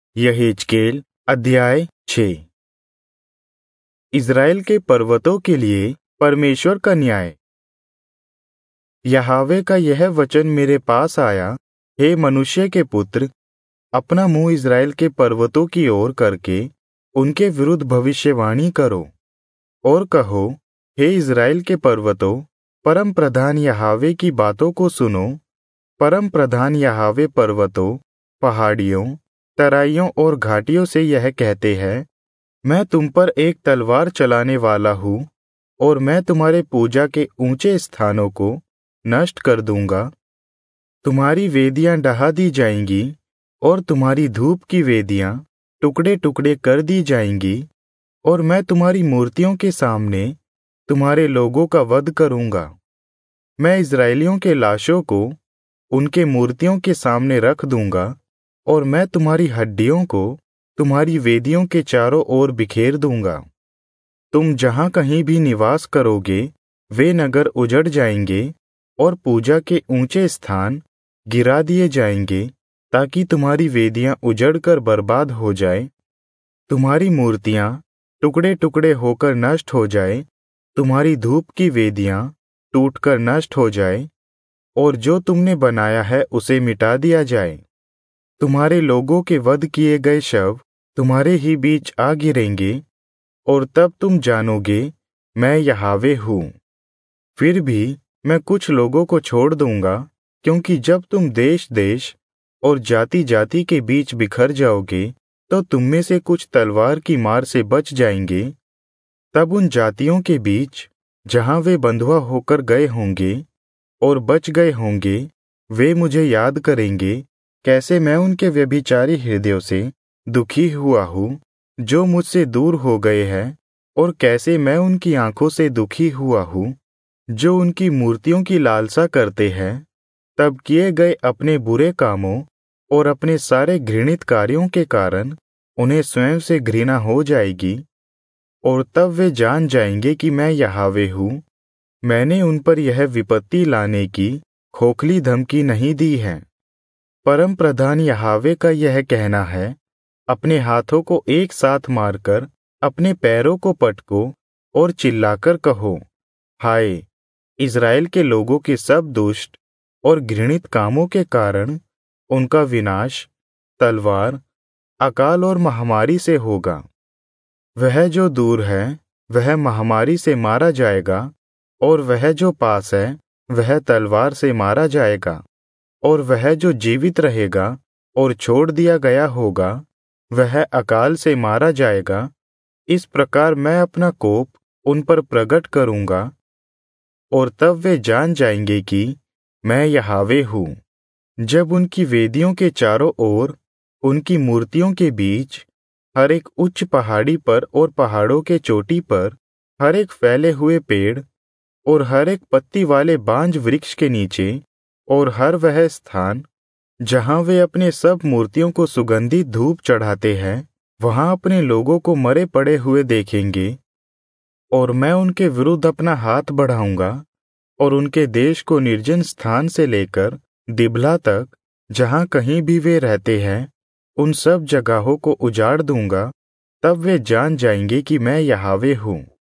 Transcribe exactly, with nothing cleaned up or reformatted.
यहेजकेल अध्याय छः। इज़राइल के पर्वतों के लिए परमेश्वर का न्याय। यहोवा का यह वचन मेरे पास आया, हे मनुष्य के पुत्र, अपना मुंह इज़राइल के पर्वतों की ओर करके उनके विरुद्ध भविष्यवाणी करो और कहो, हे इज़राइल के पर्वतों, परम प्रधान यहोवा की बातों को सुनो। परम प्रधान यहोवा पर्वतों, पहाड़ियों, तराइयों और घाटियों से यह कहते हैं, मैं तुम पर एक तलवार चलाने वाला हूँ और मैं तुम्हारे पूजा के ऊंचे स्थानों को नष्ट कर दूंगा। तुम्हारी वेदियां ढहा दी जाएंगी और तुम्हारी धूप की वेदियां टुकड़े टुकड़े कर दी जाएंगी, और मैं तुम्हारी मूर्तियों के सामने तुम्हारे लोगों का वध करूंगा। मैं इस्राएलियों के लाशों को उनके मूर्तियों के सामने रख दूंगा, और मैं तुम्हारी हड्डियों को तुम्हारी वेदियों के चारों ओर बिखेर दूंगा। तुम जहां कहीं भी निवास करोगे, वे नगर उजड़ जाएंगे और पूजा के ऊंचे स्थान गिरा दिए जाएंगे, ताकि तुम्हारी वेदियां उजड़कर बर्बाद हो जाए, तुम्हारी मूर्तियां टुकड़े टुकड़े होकर नष्ट हो जाए, तुम्हारी धूप की वेदियां टूटकर नष्ट हो जाए, और जो तुमने बनाया है उसे मिटा दिया जाए। तुम्हारे लोगों के वध किए गए शव तुम्हारे ही बीच आ गिरेंगे, और तब तुम जानोगे मैं यहोवा हूँ। फिर भी मैं कुछ लोगों को छोड़ दूंगा, क्योंकि जब तुम देश देश और जाति जाति के बीच बिखर जाओगे, तो तुम में से कुछ तलवार की मार से बच जाएंगे। तब उन जातियों के बीच जहां वे बंधुआ होकर गए होंगे और बच गए होंगे, वे मुझे याद करेंगे, कैसे मैं उनके व्यभिचारी हृदयों से दुखी हुआ हूँ जो मुझसे दूर हो गए हैं, और कैसे मैं उनकी आंखों से दुखी हुआ हूँ जो उनकी मूर्तियों की लालसा करते हैं। तब किए गए अपने बुरे कामों और अपने सारे घृणित कार्यों के कारण उन्हें स्वयं से घृणा हो जाएगी, और तब वे जान जाएंगे कि मैं यहोवा हूँ। मैंने उन पर यह विपत्ति लाने की खोखली धमकी नहीं दी है। परम प्रधान यहोवा का यह कहना है, अपने हाथों को एक साथ मारकर अपने पैरों को पटको और चिल्लाकर कहो, हाय! इज़राइल के लोगों के सब दुष्ट और घृणित कामों के कारण उनका विनाश तलवार, अकाल और महामारी से होगा। वह जो दूर है वह महामारी से मारा जाएगा, और वह जो पास है वह तलवार से मारा जाएगा, और वह जो जीवित रहेगा और छोड़ दिया गया होगा वह अकाल से मारा जाएगा। इस प्रकार मैं अपना कोप उन पर प्रगट करूंगा, और तब वे जान जाएंगे कि मैं यहोवा हूँ। जब उनकी वेदियों के चारों ओर, उनकी मूर्तियों के बीच, हर एक उच्च पहाड़ी पर और पहाड़ों के चोटी पर, हर एक फैले हुए पेड़ और हर एक पत्ती वाले बांज वृक्ष के नीचे, और हर वह स्थान जहां वे अपने सब मूर्तियों को सुगंधित धूप चढ़ाते हैं, वहां अपने लोगों को मरे पड़े हुए देखेंगे। और मैं उनके विरुद्ध अपना हाथ बढ़ाऊंगा और उनके देश को निर्जन स्थान से लेकर दिबला तक, जहां कहीं भी वे रहते हैं, उन सब जगहों को उजाड़ दूंगा। तब वे जान जाएंगे कि मैं यहोवा हूँ।